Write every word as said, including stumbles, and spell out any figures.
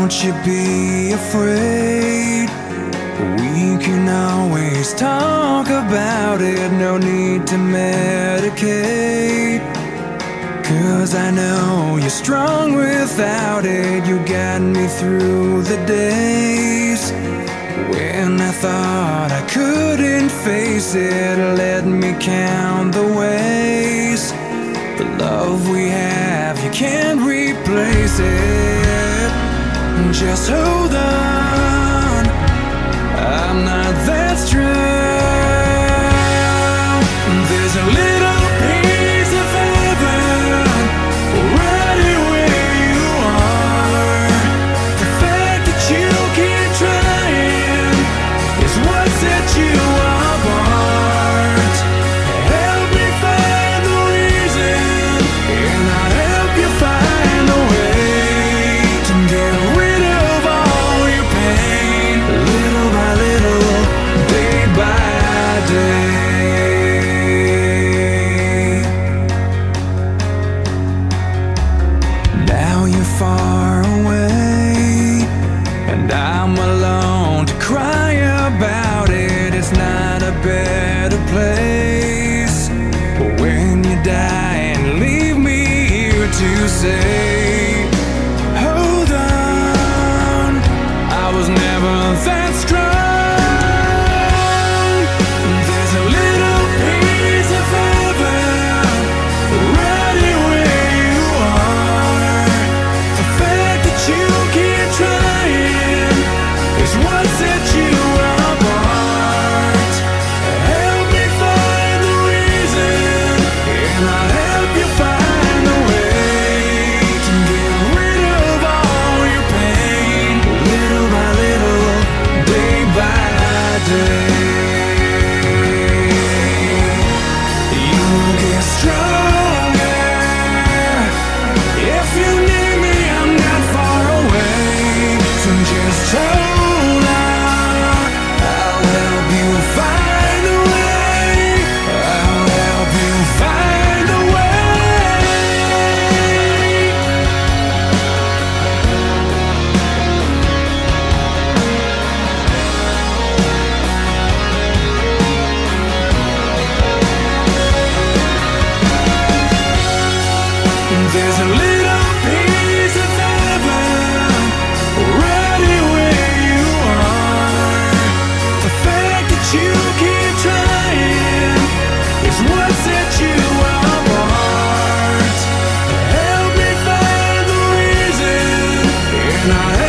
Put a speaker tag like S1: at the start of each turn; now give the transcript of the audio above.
S1: Don't you be afraid. We can always talk about it. No need to medicate. 'Cause I know you're strong without it. You got me through the days when I thought I couldn't face it. Let me count the ways. The love we have, you can't replace it. Just hold on, I'm not that strong. There's a little piece of heaven right where you are. The fact that you keep trying is what set you apart. Help me find the reason, and I'll help you find a way to get rid of all your pain, little by little, day by day. Now you're far away, and I'm alone to cry about it. It's not a better place. But when you die and leave me here to say, hold on, I was never that strong. There's a little piece of heaven right where you are. The fact that you keep trying is what set you apart. Help me find the reason, and I'll help you find a way to get rid of all your pain, little by little, day by day. You'll get stronger. If you need me, I'm not far away. So just hold on, I'll help you find a way. I'll help you find a way. There's a little piece of heaven right where you are. The fact that you keep trying is what set you apart. Help me find the reason, and I'll